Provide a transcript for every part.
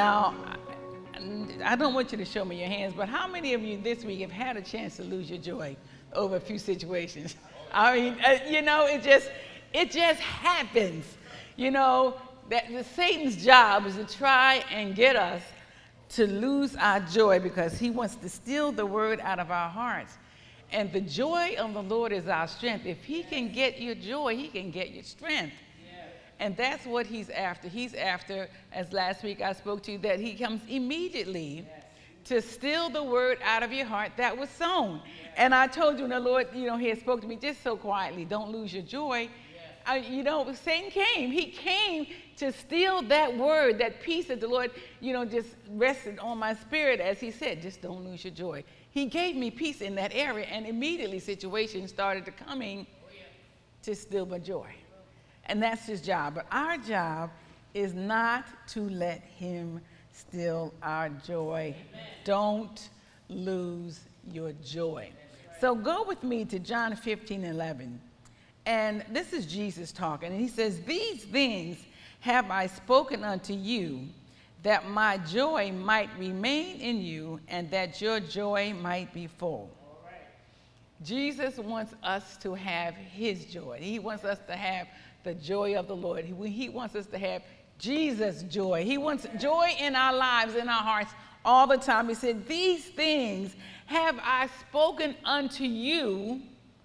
Now, I don't want you to show me your hands, but how many of you this week have had a chance to lose your joy over a few situations? I mean, it just happens. You know, that Satan's job is to try and get us to lose our joy because he wants to steal the word out of our hearts. And the joy of the Lord is our strength. If he can get your joy, he can get your strength. And that's what he's after. He's after, as last week I spoke to you, that he comes immediately to steal the word out of your heart that was sown. And I told you, and the Lord, he had spoke to me just so quietly, don't lose your joy. Satan came. He came to steal that word, that peace that the Lord, just rested on my spirit, as he said, just don't lose your joy. He gave me peace in that area, and immediately situations started to coming to steal my joy. And that's his job. But our job is not to let him steal our joy. Amen. Don't lose your joy. Right. So go with me to John 15:11. And this is Jesus talking. And he says, these things have I spoken unto you, that my joy might remain in you, and that your joy might be full. All right. Jesus wants us to have his joy. He wants us to have the joy of the Lord. He wants us to have Jesus' joy. He wants joy in our lives, in our hearts, all the time. He said, these things have I spoken unto you,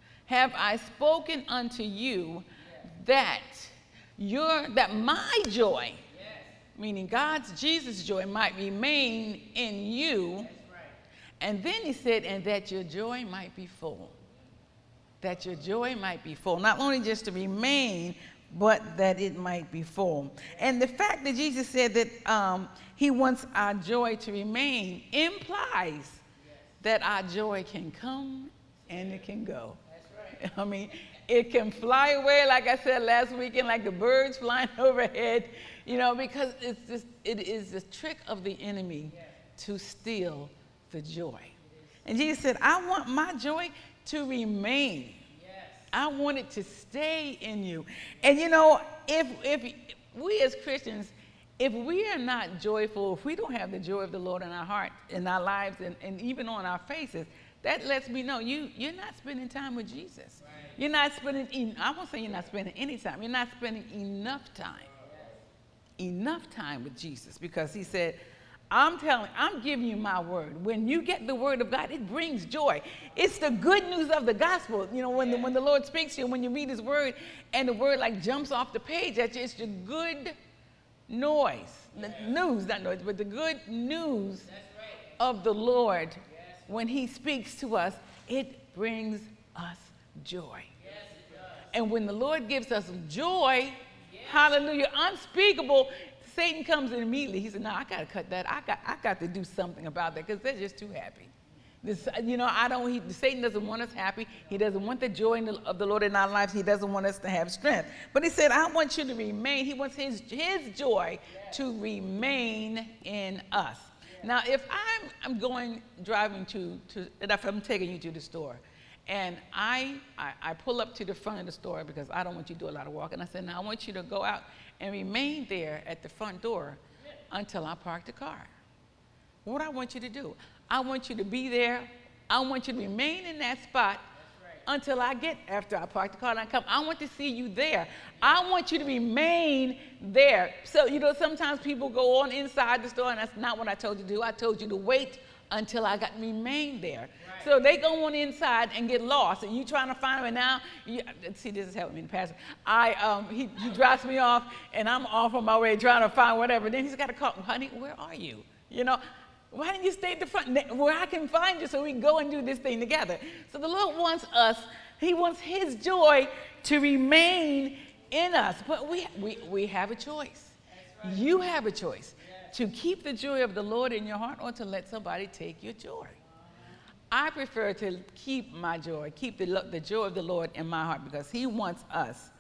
that my joy, meaning Jesus' joy, might remain in you. Right. And then he said, and that your joy might be full. That your joy might be full. Not only just to remain, but that it might be full. And the fact that Jesus said that he wants our joy to remain implies that our joy can come and it can go. That's right. I mean, it can fly away, like I said last weekend, like the birds flying overhead, because it is the trick of the enemy to steal the joy. And Jesus said, I want my joy to remain. Yes. I want it to stay in you. And if we as Christians, if we are not joyful, if we don't have the joy of the Lord in our heart, in our lives, and even on our faces, that lets me know you're not spending time with Jesus. Right. You're not spending, I won't say you're not spending any time. You're not spending enough time with Jesus, because he said, I'm giving you my word. When you get the word of God, it brings joy. It's the good news of the gospel. When the Lord speaks to you, when you read his word, and the word like jumps off the page at you, it's the good news, not noise, but the good news of the Lord. When he speaks to us, it brings us joy. Yes, it does. And when the Lord gives us joy, hallelujah, unspeakable, Satan comes in immediately. He said, no, I got to cut that. I got to do something about that, because they're just too happy. Satan doesn't want us happy. He doesn't want the joy of the Lord in our lives. He doesn't want us to have strength. But he said, I want you to remain. He wants his joy to remain in us. Now, if I'm driving if I'm taking you to the store, and I pull up to the front of the store, because I don't want you to do a lot of walking. I said, now I want you to go out and remain there at the front door until I park the car. What I want you to do, I want you to be there. I want you to remain in that spot until after I park the car and I come. I want to see you there. I want you to remain there. So, sometimes people go on inside the store, and that's not what I told you to do. I told you to wait until I remain there. Right. So they go on inside and get lost, and you trying to find them, and now, see, this is helping me, the pastor. He drops me off, and I'm off on my way trying to find whatever. Then he's got to call, honey, where are you? Why didn't you stay at the front where I can find you so we can go and do this thing together? So the Lord wants he wants his joy to remain in us. But we have a choice. Right. You have a choice to keep the joy of the Lord in your heart, or to let somebody take your joy. I prefer to keep my joy, keep the joy of the Lord in my heart, because he wants us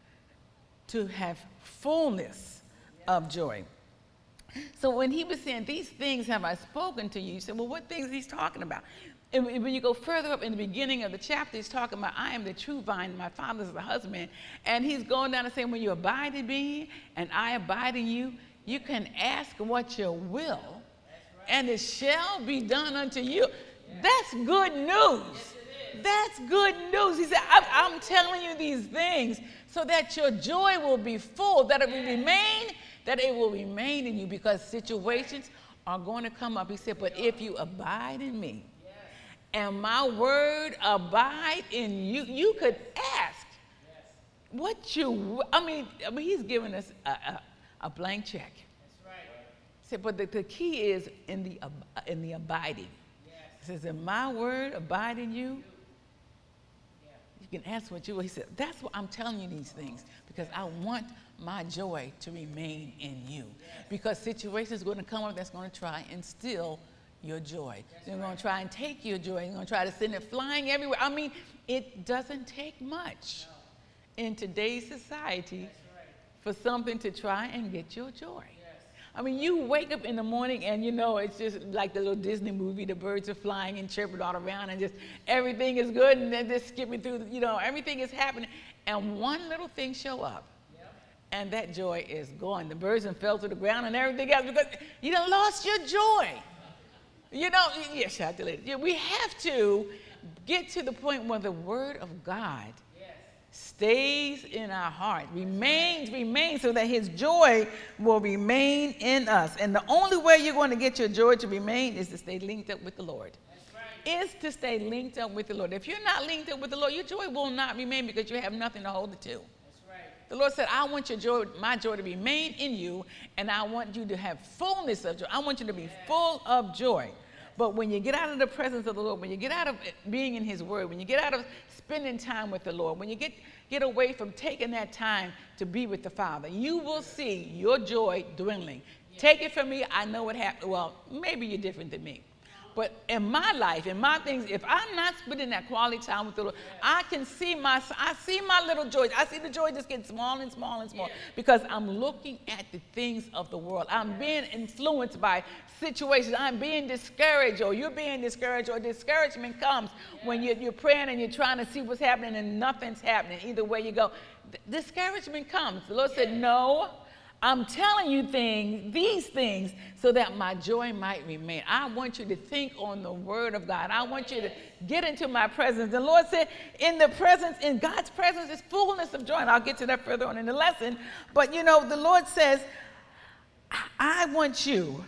to have fullness of joy. So when he was saying, these things have I spoken to you, you said, well, what things is he talking about? And when you go further up in the beginning of the chapter, he's talking about, I am the true vine, my father is the husband. And he's going down and saying, when you abide in me and I abide in you, You can ask what you will, and it shall be done unto you. That's good news. That's good news. He said, I'm telling you these things so that your joy will be full, that it will remain in you, because situations are going to come up. He said, but if you abide in me and my word abide in you, you could ask what you, I mean he's giving us a blank check. That's right. He said, but the key is in the abiding. He says, if my word abide in you, you can ask what you will. He said, that's what I'm telling you these things, because I want my joy to remain in you. Because situations are going to come up that's going to try and steal your joy. They're going to try and take your joy. They're going to try to send it flying everywhere. I mean, it doesn't take much in today's society for something to try and get your joy. I mean, you wake up in the morning and, it's just like the little Disney movie, the birds are flying and chirping all around and just everything is good, and they're just skipping through, everything is happening. And one little thing show up, and that joy is gone. The birds have fell to the ground and everything else, because you done lost your joy. We have to get to the point where the word of God stays in our heart, remains, so that his joy will remain in us. And the only way you're going to get your joy to remain is to stay linked up with the Lord. Is to stay linked up with the Lord. If you're not linked up with the Lord, your joy will not remain, because you have nothing to hold it to. The Lord said, I want my joy to remain in you, and I want you to have fullness of joy. I want you to be full of joy. But when you get out of the presence of the Lord, when you get out of being in his word, when you get out of spending time with the Lord, when you get away from taking that time to be with the Father, you will see your joy dwindling. Take it from me, I know what happened. Well, maybe you're different than me. But in my life, in my things, if I'm not spending that quality time with the Lord, I see my little joys. I see the joy just get small and small and small, because I'm looking at the things of the world. I'm being influenced by situations. I'm being discouraged, or you're being discouraged, or discouragement comes when you're praying and you're trying to see what's happening and nothing's happening. Either way you go, discouragement comes. The Lord said, no. I'm telling you these things, so that my joy might remain. I want you to think on the word of God. I want you to get into my presence. The Lord said, in God's presence is fullness of joy. And I'll get to that further on in the lesson. But the Lord says, I want you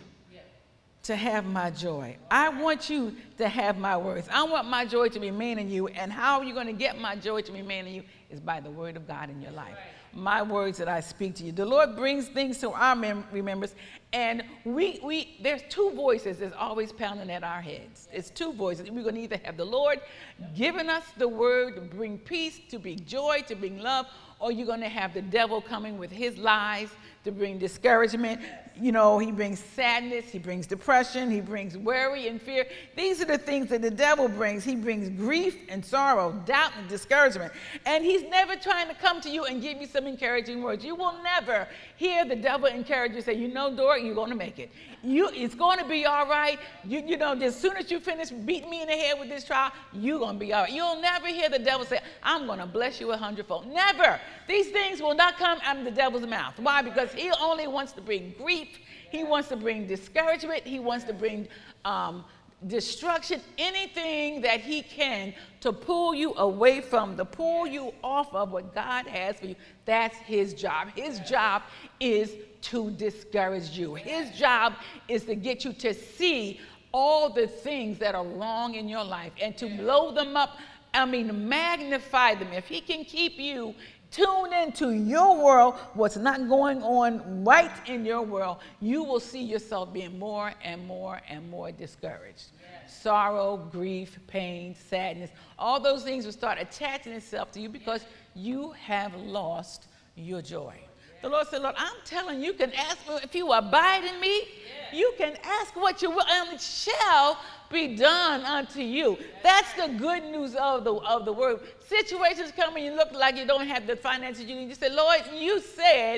to have my joy. I want you to have my words. I want my joy to remain in you. And how you're going to get my joy to remain in you is by the word of God in your life. My words that I speak to you. The Lord brings things to our remembrance, and there's two voices that's always pounding at our heads. It's two voices. We're going to either have the Lord giving us the word to bring peace, to bring joy, to bring love, or you're going to have the devil coming with his lies to bring discouragement. He brings sadness, he brings depression, he brings worry and fear. These are the things that the devil brings. He brings grief and sorrow, doubt and discouragement. And he's never trying to come to you and give you some encouraging words. You will never hear the devil encourage you, say, Dora, you're going to make it. It's going to be all right. As soon as you finish beating me in the head with this trial, you're going to be all right. You'll never hear the devil say, I'm going to bless you 100-fold. Never. These things will not come out of the devil's mouth. Why? Because he only wants to bring grief. He wants to bring discouragement. He wants to bring destruction, anything that he can to pull you away from, to pull you off of what God has for you. That's his job. His job is to discourage you. His job is to get you to see all the things that are wrong in your life and to blow them up. Magnify them. If he can keep you tuned into your world, what's not going on right in your world, you will see yourself being more and more and more discouraged. Sorrow, grief, pain, sadness, all those things will start attaching itself to you because you have lost your joy. The Lord said, Lord, I'm telling you, you can ask if you abide in me, you can ask what you will, and it shall be done unto you. That's the good news of the word. Situations come and you look like you don't have the finances you need. You say, Lord, you said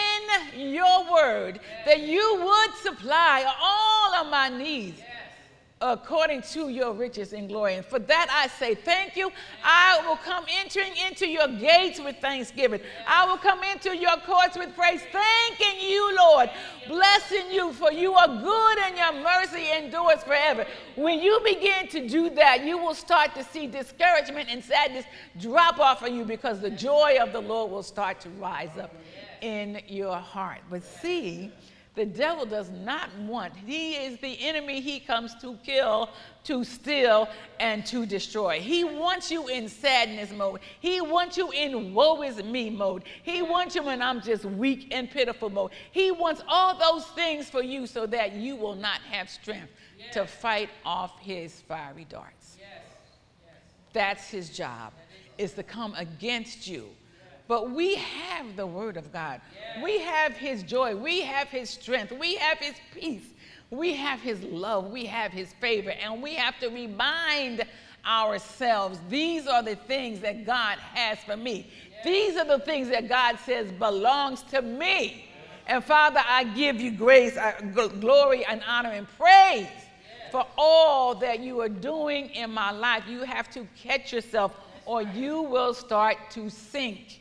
in your word that you would supply all of my needs according to your riches and glory. And for that I say thank you. I will come entering into your gates with thanksgiving. I will come into your courts with praise, thanking you, Lord, blessing you, for you are good and your mercy endures forever. When you begin to do that, you will start to see discouragement and sadness drop off of you, because the joy of the Lord will start to rise up in your heart. But see, the devil does not want, he is the enemy. He comes to kill, to steal, and to destroy. He wants you in sadness mode. He wants you in woe is me mode. He wants you in I'm just weak and pitiful mode. He wants all those things for you so that you will not have strength to fight off his fiery darts. That's his job, is to come against you. But we have the word of God. We have his joy. We have his strength. We have his peace. We have his love. We have his favor. And we have to remind ourselves, these are the things that God has for me. These are the things that God says belongs to me. And Father, I give you grace, glory, and honor and praise for all that you are doing in my life. You have to catch yourself, or you will start to sink.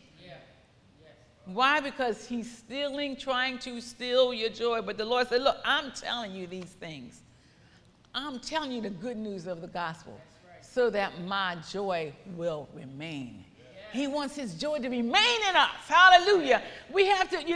Why? Because he's trying to steal your joy. But the Lord said, look, I'm telling you these things. I'm telling you the good news of the gospel so that my joy will remain. He wants his joy to remain in us. Hallelujah. We have to,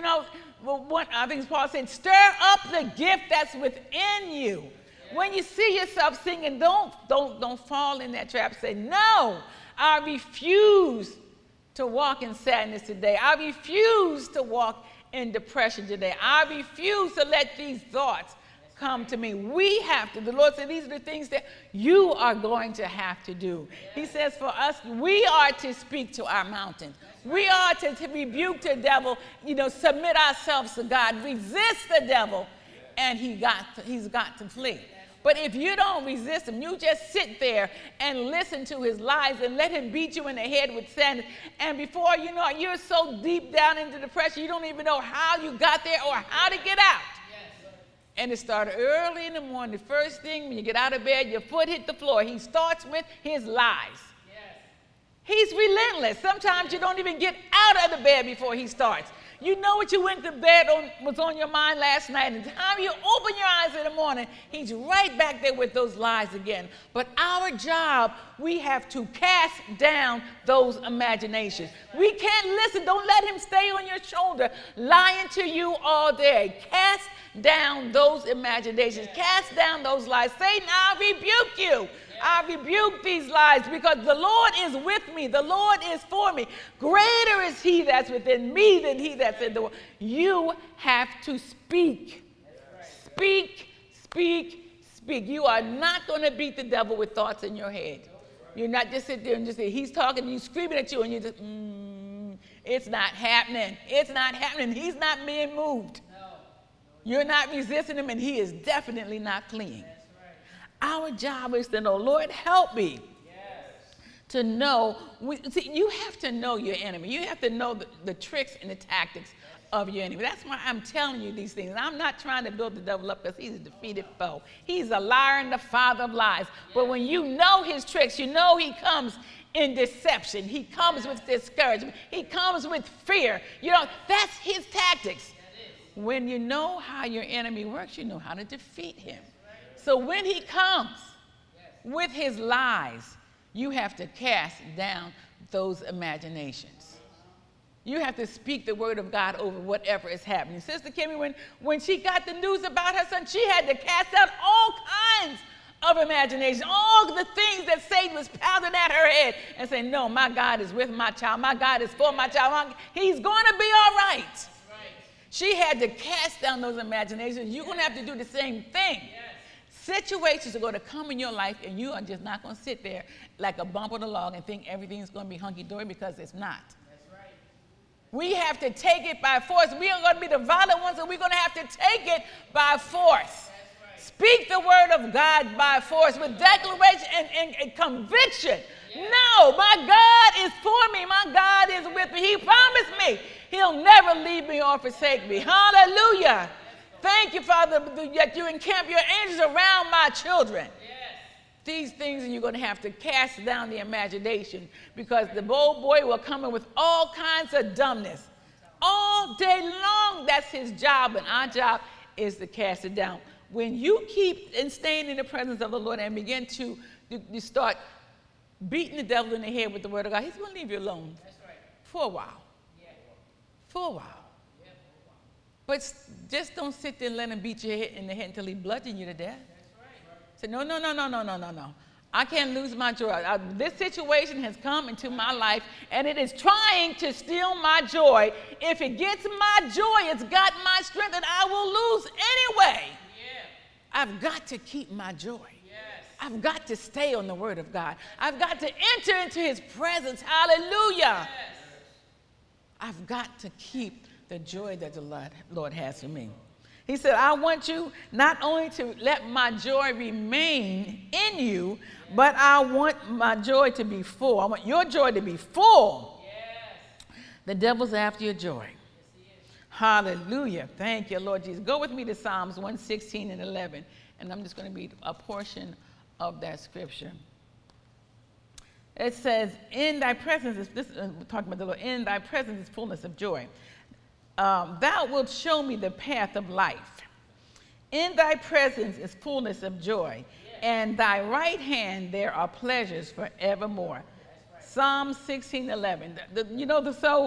I think Paul said, stir up the gift that's within you. When you see yourself singing, don't fall in that trap. Say, no, I refuse to walk in sadness today. I refuse to walk in depression today. I refuse to let these thoughts come to me. We have to. The Lord said these are the things that you are going to have to do. He says for us, we are to speak to our mountain. We are to rebuke the devil, submit ourselves to God, resist the devil, and he's got to flee. But if you don't resist him, you just sit there and listen to his lies and let him beat you in the head with sadness. And before you know it, you're so deep down into depression, you don't even know how you got there or how to get out. Yes. And it started early in the morning. The first thing, when you get out of bed, your foot hit the floor. He starts with his lies. Yes. He's relentless. Sometimes you don't even get out of the bed before he starts. You know what you went to bed on was on your mind last night. And the time you open your eyes in the morning, he's right back there with those lies again. But our job, we have to cast down those imaginations. We can't listen. Don't let him stay on your shoulder lying to you all day. Cast down those imaginations. Cast down those lies. Satan, I rebuke you. I rebuke these lies, because the Lord is with me. The Lord is for me. Greater is he that's within me than he that's in the world. You have to speak. Speak, speak, speak. You are not going to beat the devil with thoughts in your head. You're not just sit there and just say, he's talking, he's screaming at you, and you just, it's not happening. It's not happening. He's not being moved. You're not resisting him, and he is definitely not fleeing. Our job is to know, Lord, help me to know. You have to know your enemy. You have to know the tricks and the tactics of your enemy. That's why I'm telling you these things. I'm not trying to build the devil up, because he's a defeated foe. He's a liar and the father of lies. But when you know his tricks, you know he comes in deception. He comes with discouragement. He comes with fear. That's his tactics. When you know how your enemy works, you know how to defeat him. So when he comes with his lies, you have to cast down those imaginations. You have to speak the word of God over whatever is happening. Sister Kimmy, when she got the news about her son, she had to cast out all kinds of imagination, all the things that Satan was pounding at her head, and say, no, my God is with my child. My God is for my child. He's going to be all right. She had to cast down those imaginations. You're going to have to do the same thing. Situations are going to come in your life, and you are just not going to sit there like a bump on the log and think everything's going to be hunky-dory, because it's not. That's right. We have to take it by force. We are going to be the violent ones, and we're going to have to take it by force. Right. Speak the word of God by force with declaration and conviction. Yeah. No, my God is for me. My God is with me. He promised me he'll never leave me or forsake me. Hallelujah. Thank you, Father, that you encamp your angels around my children. these things, and you're going to have to cast down the imagination, because the old boy will come in with all kinds of dumbness all day long. That's his job, and our job is to cast it down. When you keep and staying in the presence of the Lord and begin to you start beating the devil in the head with the word of God, he's going to leave you alone. That's right. For a while. Yeah. For a while. Yeah. But just don't sit there and let him beat your head in the head until he bludgeons you to death. Say, no. I can't lose my joy. This situation has come into my life, and it is trying to steal my joy. If it gets my joy, it's got my strength, and I will lose anyway. Yeah. I've got to keep my joy. Yes. I've got to stay on the word of God. I've got to enter into his presence. Hallelujah. Yes. I've got to keep the joy that the Lord has for me. He said, I want you not only to let my joy remain in you, but I want my joy to be full. I want your joy to be full. Yes. The devil's after your joy. Yes, he is. Hallelujah. Thank you, Lord Jesus. Go with me to Psalms 116 and 11, and I'm just going to read a portion of that scripture. It says, in thy presence is, this we're talking about the Lord, in thy presence is fullness of joy. Thou wilt show me the path of life. In thy presence is fullness of joy, and thy right hand there are pleasures forevermore. Right. Psalm 16:11. So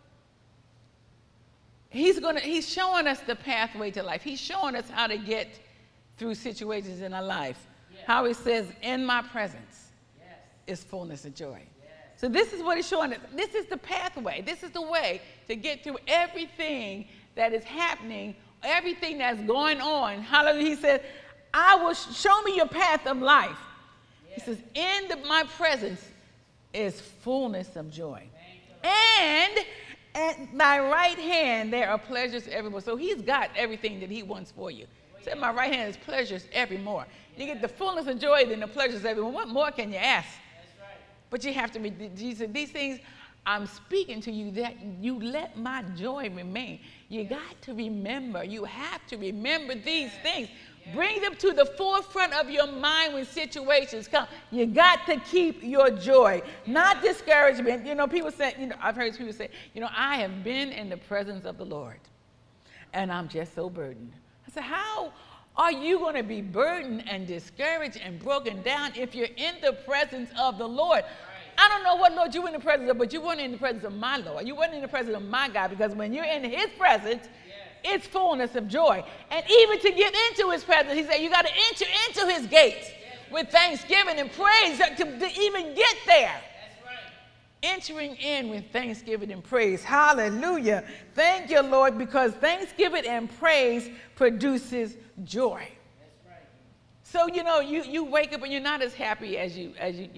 he's showing us the pathway to life. He's showing us how to get through situations in our life. Yes. How he says, in my presence is fullness of joy. So this is what he's showing us. This is the pathway. This is the way to get through everything that is happening, everything that's going on. Hallelujah. He said, I will show me your path of life. Yes. He says, in my presence is fullness of joy. And at thy right hand there are pleasures evermore. So he's got everything that he wants for you. He said, my right hand is pleasures evermore. You get the fullness of joy, then the pleasures evermore. What more can you ask? But you have to be, Jesus, these things I'm speaking to you, that you let my joy remain. You got to remember, you have to remember these things. Bring them to the forefront of your mind when situations come. You got to keep your joy, not discouragement. People say, I've heard people say, I have been in the presence of the Lord, and I'm just so burdened. I said, how are you going to be burdened and discouraged and broken down if you're in the presence of the Lord? Right. I don't know what Lord you were in the presence of, but you weren't in the presence of my Lord. You weren't in the presence of my God, because when you're in his presence, it's fullness of joy. And even to get into his presence, he said, you got to enter into his gates with thanksgiving and praise to even get there. Entering in with thanksgiving and praise. Hallelujah. Thank you, Lord, because thanksgiving and praise produces joy. That's right. So, you wake up and you're not as happy as a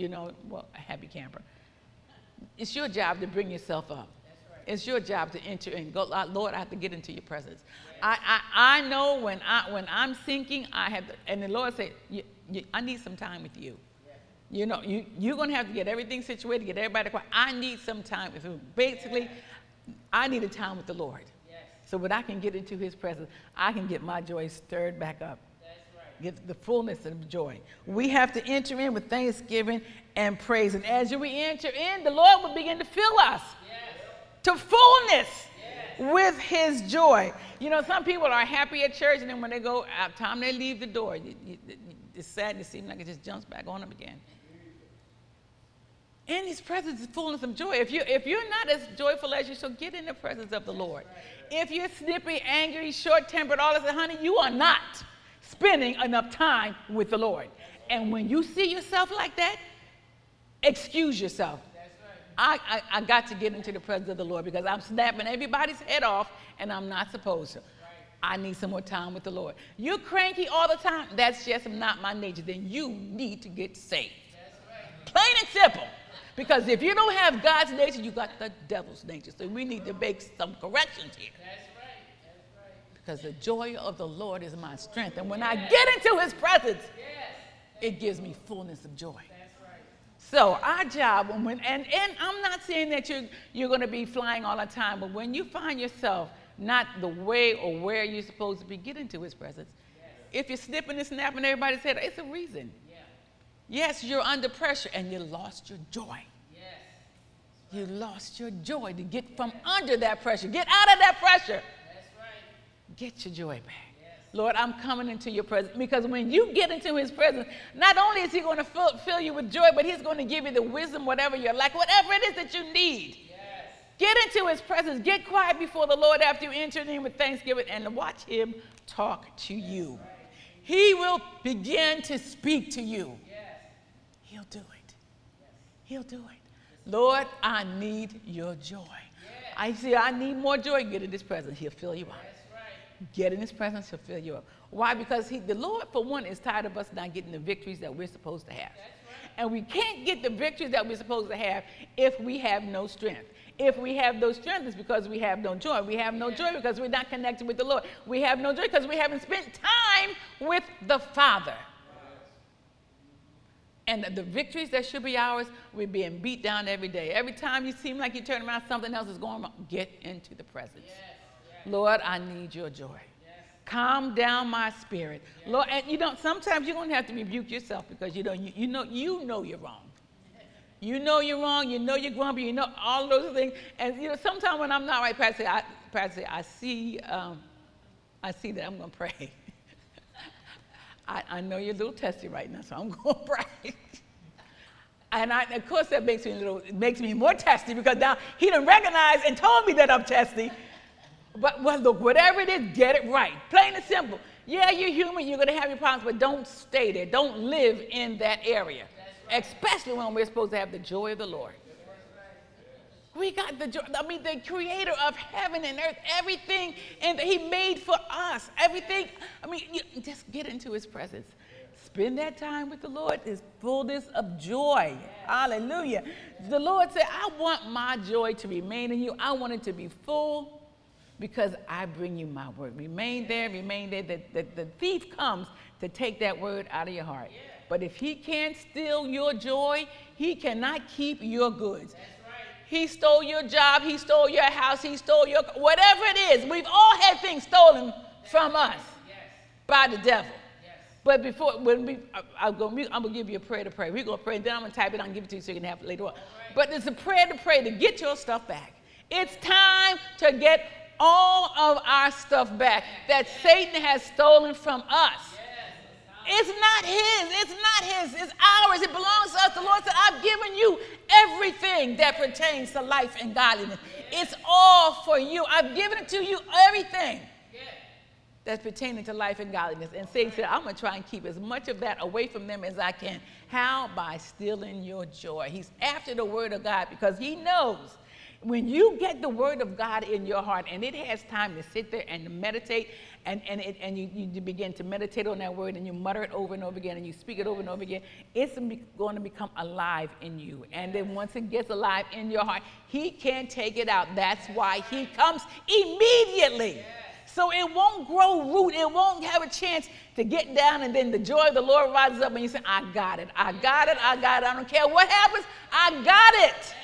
happy camper. It's your job to bring yourself up. That's right. It's your job to enter in. Go, Lord, I have to get into your presence. Yeah. I know when I'm sinking, and the Lord said, I need some time with you. You're going to have to get everything situated, get everybody quiet. I need some time with him. Basically, I need a time with the Lord. Yes. So when I can get into his presence, I can get my joy stirred back up. That's right. Get the fullness of joy. We have to enter in with thanksgiving and praise. And as we enter in, the Lord will begin to fill us to fullness with his joy. Some people are happy at church, and then when they go out, time they leave the door, it's sad to see like it just jumps back on them again. In his presence is fullness of joy. If you're not as joyful as you should, get in the presence of the Lord. If you're snippy, angry, short-tempered, all this, honey, you are not spending enough time with the Lord. And when you see yourself like that, excuse yourself. I got to get into the presence of the Lord because I'm snapping everybody's head off, and I'm not supposed to. I need some more time with the Lord. You're cranky all the time. That's just not my nature. Then you need to get saved. Plain and simple. Because if you don't have God's nature, you got the devil's nature. So we need to make some corrections here. That's right. Because the joy of the Lord is my strength. And when I get into his presence, it gives me fullness of joy. That's right. So our job, and I'm not saying that you're going to be flying all the time, but when you find yourself not the way or where you're supposed to be, get into his presence. Yes. If you're snipping and snapping everybody's head, it's a reason. Yes, you're under pressure and you lost your joy. You lost your joy to get from under that pressure. Get out of that pressure. That's right. Get your joy back. Yes. Lord, I'm coming into your presence. Because when you get into his presence, not only is he going to fill you with joy, but he's going to give you the wisdom, whatever you're like, whatever it is that you need. Yes. Get into his presence. Get quiet before the Lord after you enter in with thanksgiving and watch him talk to you. Right. He will begin to speak to you. Yes. He'll do it. Yes. He'll do it. Lord, I need your joy. Yeah. I need more joy. Get in his presence. He'll fill you up. Right. Get in his presence. He'll fill you up. Why? Because the Lord, for one, is tired of us not getting the victories that we're supposed to have. Right. And we can't get the victories that we're supposed to have if we have no strength. If we have no strength, it's because we have no joy. We have no joy because we're not connected with the Lord. We have no joy because we haven't spent time with the Father. And the victories that should be ours, we're being beat down every day. Every time you seem like you turn around, something else is going on. Get into the presence. Yes, yes. Lord, I need your joy. Yes. Calm down my spirit. Yes. Lord, and sometimes you're going to have to rebuke yourself because you know you're wrong. You know you're wrong. You know you're grumpy. You know all those things. And sometimes when I'm not right, Pastor, I see that I'm going to pray. I know you're a little testy right now, so I'm going to pray. And of course, that makes me more testy because now he done recognized and told me that I'm testy. But look, whatever it is, get it right. Plain and simple. Yeah, you're human. You're going to have your problems, but don't stay there. Don't live in that area, especially when we're supposed to have the joy of the Lord. We got the joy. The creator of heaven and earth, everything, and he made for us. Everything. Just get into his presence. Spend that time with the Lord. His fullness of joy. Hallelujah. The Lord said, I want my joy to remain in you. I want it to be full because I bring you my word. Remain there, remain there. The thief comes to take that word out of your heart. But if he can't steal your joy, he cannot keep your goods. He stole your job, he stole your house, he stole your, whatever it is. We've all had things stolen from us by the devil. But I'm going to give you a prayer to pray. We're going to pray, and then I'm going to type it out and give it to you so you can have it later on. But it's a prayer to pray to get your stuff back. It's time to get all of our stuff back that Satan has stolen from us. It's not his, it's ours, it belongs to us. The Lord said, I've given you everything that pertains to life and godliness. It's all for you. I've given it to you, everything that's pertaining to life and godliness. And Satan said, I'm going to try and keep as much of that away from them as I can. How? By stealing your joy. He's after the word of God because he knows when you get the word of God in your heart and it has time to sit there and to meditate and you begin to meditate on that word and you mutter it over and over again and you speak it over and over again, it's going to become alive in you. And then once it gets alive in your heart, he can't take it out. That's why he comes immediately. So it won't grow root. It won't have a chance to get down, and then the joy of the Lord rises up and you say, I got it. I got it. I got it. I don't care what happens. I got it.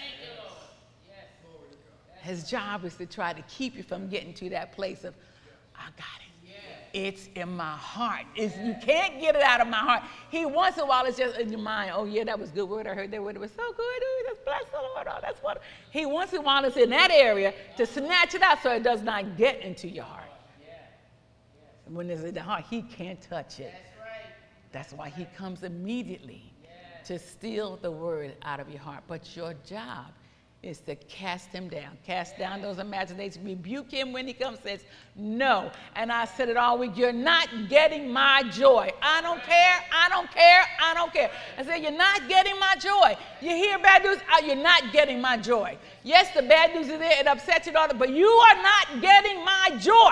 His job is to try to keep you from getting to that place of, I got it. It's in my heart. You can't get it out of my heart. He once in a while it's just in your mind. Oh yeah, that was a good word. I heard that word. It was so good. Ooh, just bless the Lord. Oh, that's what. He once in a while it's in that area to snatch it out so it does not get into your heart. When it's in the heart, he can't touch it. That's why he comes immediately to steal the word out of your heart. But your job is to cast him down. Cast down those imaginations. Rebuke him when he comes and says, no. And I said it all week, you're not getting my joy. I don't care, I don't care, I don't care. I said, you're not getting my joy. You hear bad news, you're not getting my joy. Yes, the bad news is there, it upsets you, but you are not getting my joy.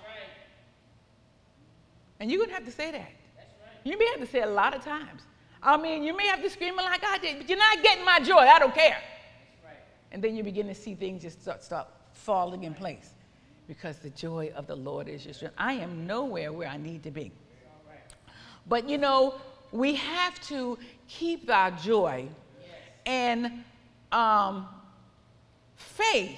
And you're going to have to say that. You may have to say it a lot of times. You may have to scream it like I did, but you're not getting my joy. I don't care. And then you begin to see things just start falling in place because the joy of the Lord is your strength. I am nowhere where I need to be. But, we have to keep our joy. And faith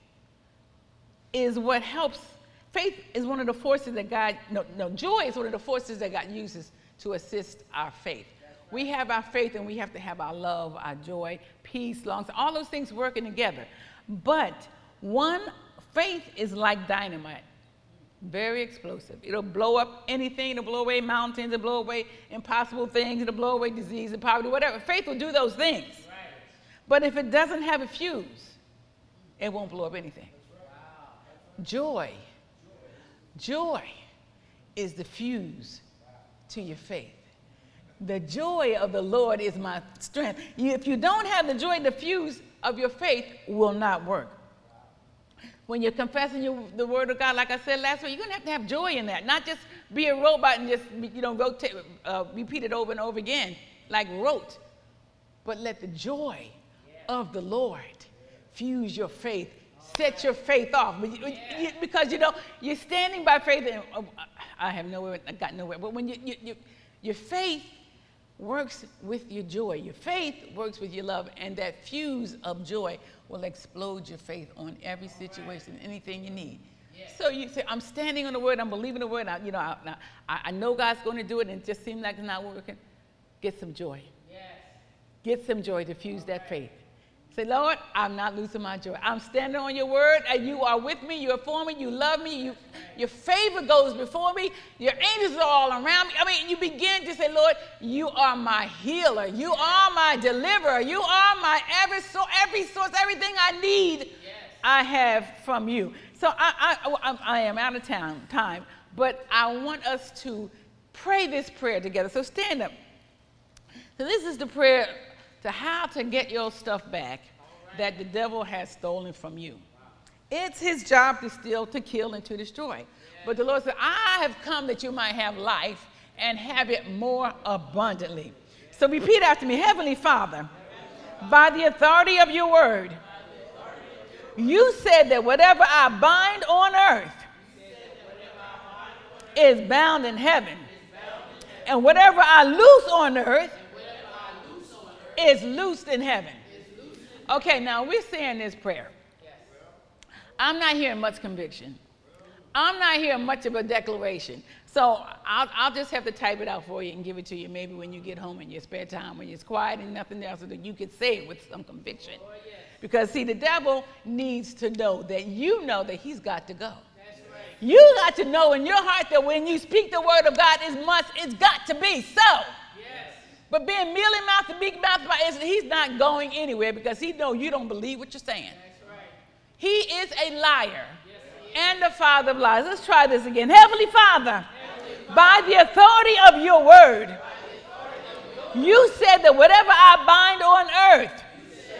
is what helps. Faith is one of the forces that joy is one of the forces that God uses to assist our faith. We have our faith and we have to have our love, our joy, peace, all those things working together. But faith is like dynamite. Very explosive. It'll blow up anything. It'll blow away mountains. It'll blow away impossible things. It'll blow away disease and poverty, whatever. Faith will do those things. Right. But if it doesn't have a fuse, it won't blow up anything. Joy is the fuse to your faith. The joy of the Lord is my strength. If you don't have the joy, the fuse of your faith will not work. When you're confessing the word of God, like I said last week, you're going to have joy in that. Not just be a robot and just, repeat it over and over again, like rote. But let the joy of the Lord fuse your faith. Set your faith off. Because, you're standing by faith. And, I got nowhere. But when your faith works with your joy. Your faith works with your love, and that fuse of joy will explode your faith on every situation, anything you need. Yes. So you say, I'm standing on the word, I'm believing the word, I know God's going to do it, and it just seems like it's not working. Get some joy. Yes. Get some joy to fuse that faith. Say, Lord, I'm not losing my joy. I'm standing on your word, and you are with me, you're for me, you love me, your favor goes before me, your angels are all around me. You begin to say, Lord, you are my healer, you are my deliverer, you are my every source, everything I need, yes. I have from you. So I am out of time, but I want us to pray this prayer together. So stand up. So this is the prayer to how to get your stuff back that the devil has stolen from you. It's his job to steal, to kill, and to destroy. But the Lord said, I have come that you might have life and have it more abundantly. So repeat after me. Heavenly Father, by the authority of your word, you said that whatever I bind on earth is bound in heaven. And whatever I loose on earth is loosed in heaven. Okay, now we're saying this prayer. I'm not hearing much conviction. I'm not hearing much of a declaration. So I'll just have to type it out for you and give it to you maybe when you get home in your spare time, when it's quiet and nothing else, so that you could say it with some conviction. Because, see, the devil needs to know that you know that he's got to go. You got to know in your heart that when you speak the word of God, it's got to be so. But being mealy-mouthed and big-mouthed, he's not going anywhere because he knows you don't believe what you're saying. Right. He is a liar and the father of lies. Let's try this again. Heavenly Father, by the authority of your word, you said that whatever I bind on earth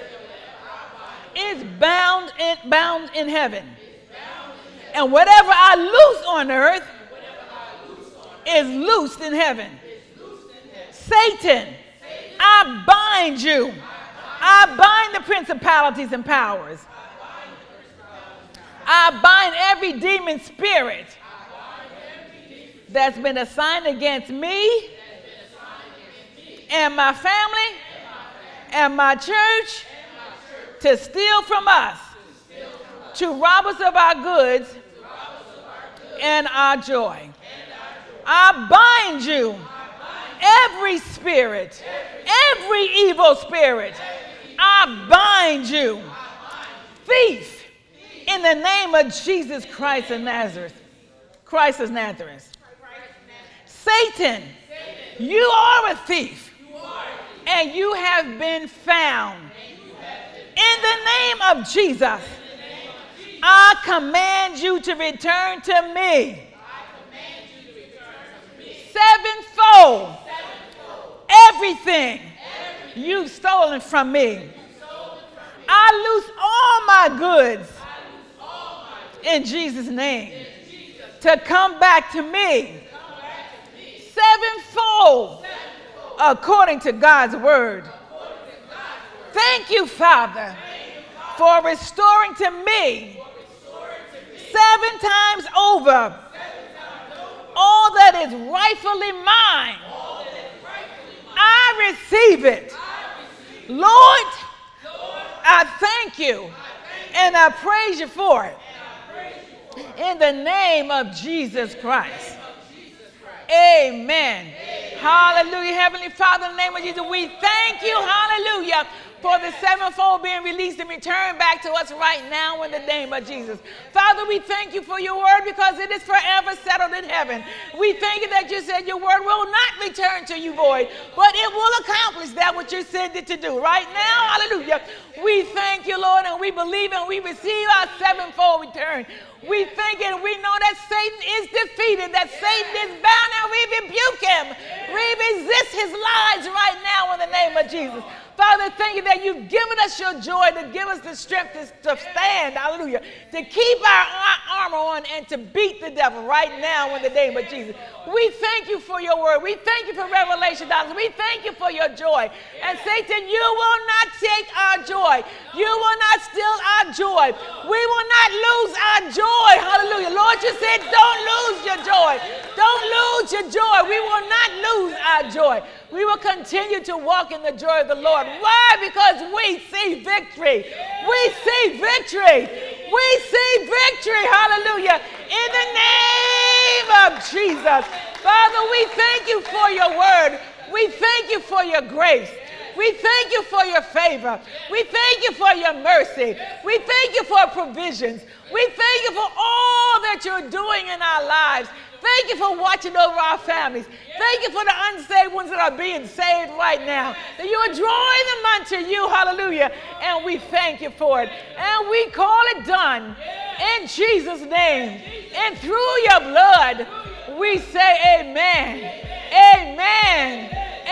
is bound in heaven. And whatever I loose on earth is loosed in heaven. Satan, I bind you. I bind the principalities and powers. I bind every demon spirit that's been assigned against me and my family and my church to steal from us, to rob us of our goods and our joy. I bind you. Every spirit, every evil spirit, I bind you. Thief, in the name of Jesus Christ of Nazareth. Satan, you are a thief, and you have been found. In the name of Jesus, I command you to return to me. Sevenfold. Everything you've stolen from me. I loose all my goods in Jesus' name to come back to me. Sevenfold according to God's word. Thank you, Father, for restoring to me 7 times over all that is rightfully mine. I receive it. Lord, I thank you and I praise you for it. In the name of Jesus Christ. Amen. Hallelujah. Heavenly Father, in the name of Jesus, we thank you, hallelujah, for the sevenfold being released and returned back to us right now in the name of Jesus. Father, we thank you for your word because it is forever settled in heaven. We thank you that you said your word will not return to you void, but it will accomplish that which you sent it to do. Right now, hallelujah, we thank you, Lord, and we believe and we receive our sevenfold return. We thank and we know that Satan is defeated, that Satan is bound, and we rebuke him. We resist his lies right now in the name of Jesus. Father, thank you that you've given us your joy, to give us the strength to stand, hallelujah, to keep our armor on and to beat the devil right now in the name of Jesus. We thank you for your word. We thank you for revelation, doctor. We thank you for your joy. And Satan, you will not take our joy. You will not steal our joy. We will not lose our joy. Hallelujah. Lord, you said don't lose your joy. Don't lose your joy. We will not lose our joy. We will continue to walk in the joy of the Lord. Why? Because we see victory. We see victory. We see victory. Hallelujah. In the name of Jesus. Father, we thank you for your word. We thank you for your grace. We thank you for your favor. We thank you for your mercy. We thank you for provisions. We thank you for all that you're doing in our lives. Thank you for watching over our families. Thank you for the unsaved ones that are being saved right now. That you are drawing them unto you, hallelujah. And we thank you for it. And we call it done in Jesus' name. And through your blood, we say amen. Amen.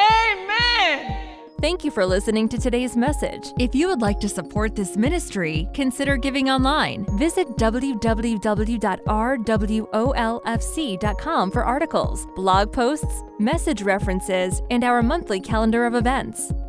Amen. Thank you for listening to today's message. If you would like to support this ministry, consider giving online. Visit www.rwolfc.com for articles, blog posts, message references, and our monthly calendar of events.